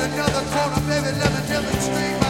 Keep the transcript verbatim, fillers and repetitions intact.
another corner, baby, let me tell the street.